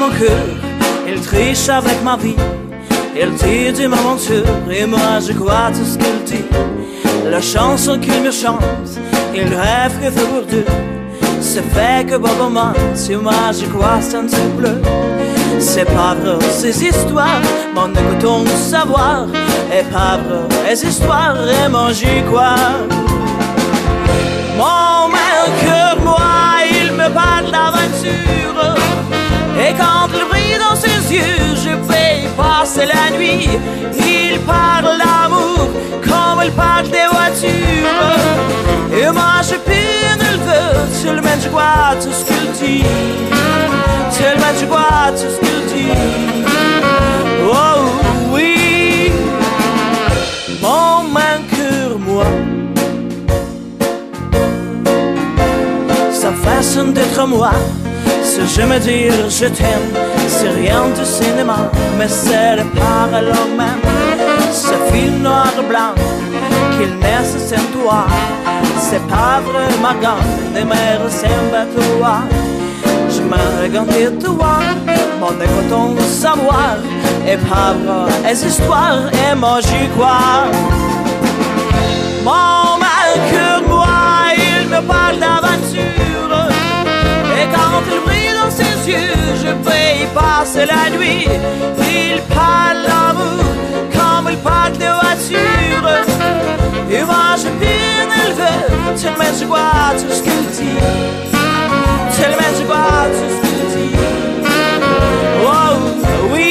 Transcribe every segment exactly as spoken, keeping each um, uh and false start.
mon cœur, il triche avec ma vie. Il dit de m'aventure et moi je crois tout ce qu'il dit. La chanson qu'il me chante, il rêve que fait pour deux. C'est fait que bon moment, si moi je crois c'est un petit bleu. C'est pas vrai ces histoires, mon écoutons savoir. Et pas vrai les histoires, et moi j'y crois. Mon cœur, moi, il me parle d'aventure. Et quand il brille dans ses yeux, je vais y passer la nuit. Il parle d'amour comme il parle des voitures. Et moi je peine le veut, tellement je crois tout ce qu'il dit. Tellement je crois tout ce qu'il dit. Oh oui, mon cœur, moi, sa façon d'être moi, c'est jamais dire je t'aime. C'est rien de cinéma, mais c'est le parallèle même. Ce film noir et blanc qu'il nécessite toi. C'est pas vrai ma gamme, des mères ressemblent à toi. Je me regarde et toi, mon écoutons savoir. Et pas vrai les histoires, et moi j'y crois. Mon cœur, moi, il me parle d'aventure. Et quand il brille dans ses yeux, je vais y passer la nuit. Il parle d'amour comme il parle de voiture. Et moi je peine le veut, tellement je vois tout ce qu'il dit. Tellement je vois tout ce qu'il dit. Oh oui.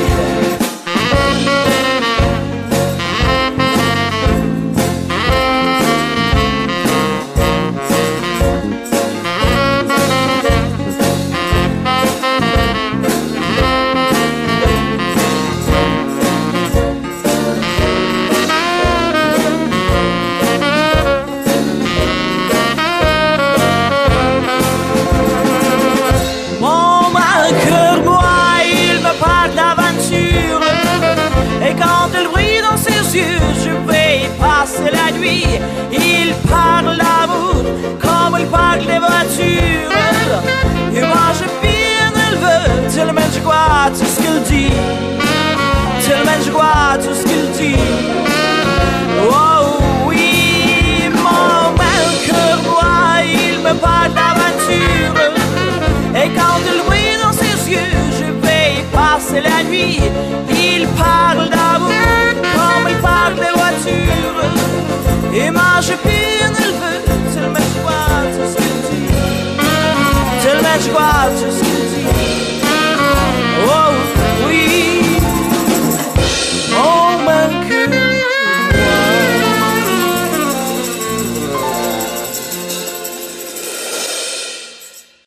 Je vais y passer la nuit. Il parle d'amour comme il parle des voitures. Et moi je peine le veut, tellement je crois tout ce qu'il dit. Tellement je crois tout ce qu'il dit. Oh oui, mon cœur, moi, il me parle d'aventure. Et quand il brille dans ses yeux, je vais y passer la nuit. Il parle d'amour comme il parle des voitures. Et moi je peine le veut, tellement je crois tout ce qu'il dit. Tellement je crois tout ce